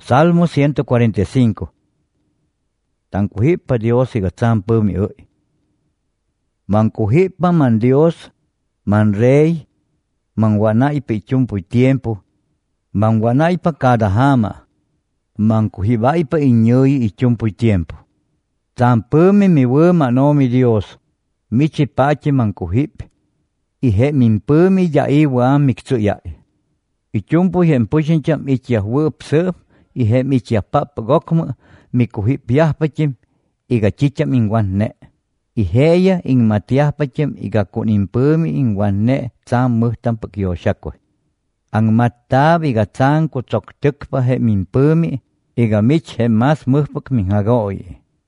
Salmo 145. Tankuhipa Dios iga tsampumi ui. Mankuhipa man Dios, man Rey, man wanaipa ichumpu tiempo, man wanaipa cada hama, man kuhibaipa iñui ichumpu tiempo. Tsampumi mi wema no mi Dios, michi pachi man kuhip, ihe minpumi ya iwa miksu yai. Ichumpu hen pushincham ichia wup sep, ihe michia papa gokma, mi kuhip yahpachim, iga chicham ingwan ne. Iheya ing matiahpachim iga kunimpumi ingwan ne tsam muhtam pakyo shakwe. Ang matab iga tsang kutsok tukpa he minpumi, iga mich he mas muhpak minghagoi.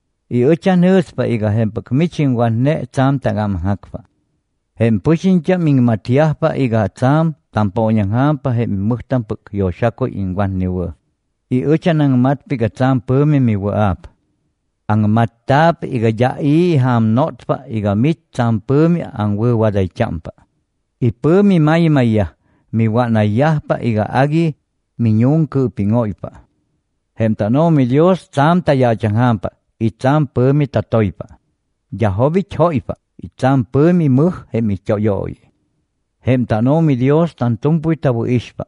I uchan huspa iga hempak mich ingwan ne tsam tagam hakpa. Hem pushincha ming matiahpa iga tsam tamponyang hampa he muhtam pakyo shakwe ingwan niwa. I uchan ang matpiga tsam pumi miwa ap. Ang matap iga jai ham notpa iga mit tsampumi ang waday champa. Ipumi maya mi wana yahpa iga agi minyungku pingoipa. Hem tano mi Dios tsam tayachang hampa i tsampumi tatoipa. Jahobi choipa i tsampumi muh hem i choyoi. Hem tano mi Dios tantumpui tabu ispa.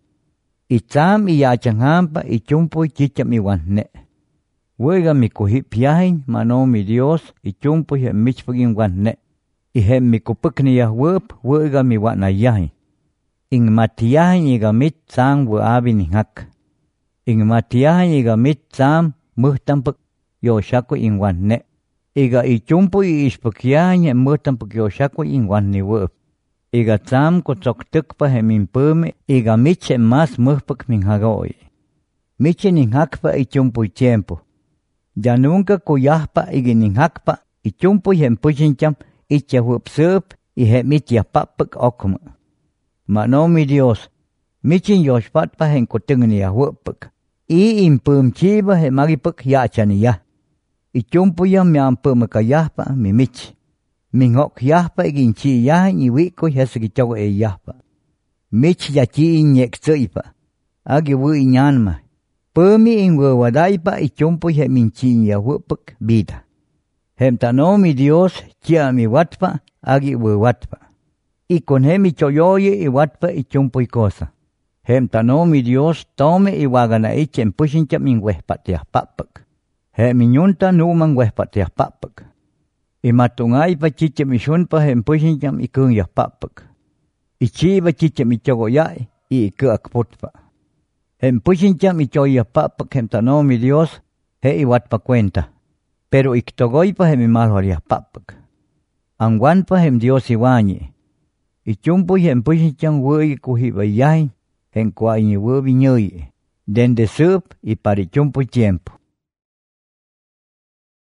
I tsam i yachang hampa i chumpui chicham iwan ne. Wega mi kuhip yahin mano mi Dios i chumpu he michpagin wan ne. I he mi kupukni yah wup wega mi wana yahin. Ing matiyahin iga mit tsang wuabi ni hak. Ing matiyahin iga mit tsam muhtampuk yoshaku ing wan ne. Iga i chumpu i ispukyahin he muhtampuk yoshaku ing wan ni wup. Iga tsam kutsok tukpa he minpumi iga mitche mas muhpuk minghagoi. Mitche ning hakpa i chumpu tiempo. Ya nunca kuyahpa igining hakpa ichumpu hem pushincham icha hup sup i he michia papak okma. Mano mi Dios, michin yoshpatpa hen kutungni ya hupak. I impum chiba he magipak yachani ya. Ichumpu yam miampum kayahpa mi mich. Minghok yahpa iginchi yahin i wiko hesagichaw e yahpa. Mich yachi inyek suipa. Agi wu inyanma. Pumi ing wawadaipa ichumpu he minchin ya wupak bida. Hem tano mi Dios chia mi watpa agi watpa. Ikon he mi choyoye i watpa ichumpu ikosa. Hem tano mi Dios tome i wagana ichen pushincham ing wehpatiah papak. He minyunta numan wehpatiah papak. I matungai pa chichem isunpa hem pushincham ikung yah papak. Ichiba chichem ichogoyai i iku akputpa. Hem pushincham ichoya papak hem tano mi Dios he iwatpa cuenta. Pero iktogoipa hem imalhoriah papak. Angwanpa hem Dios iwanyi. Ichumpu hem pushincham wui kuhiba yahin hem kwa inyi wubi nyuyi. Dende sup i parichumpu tiempo.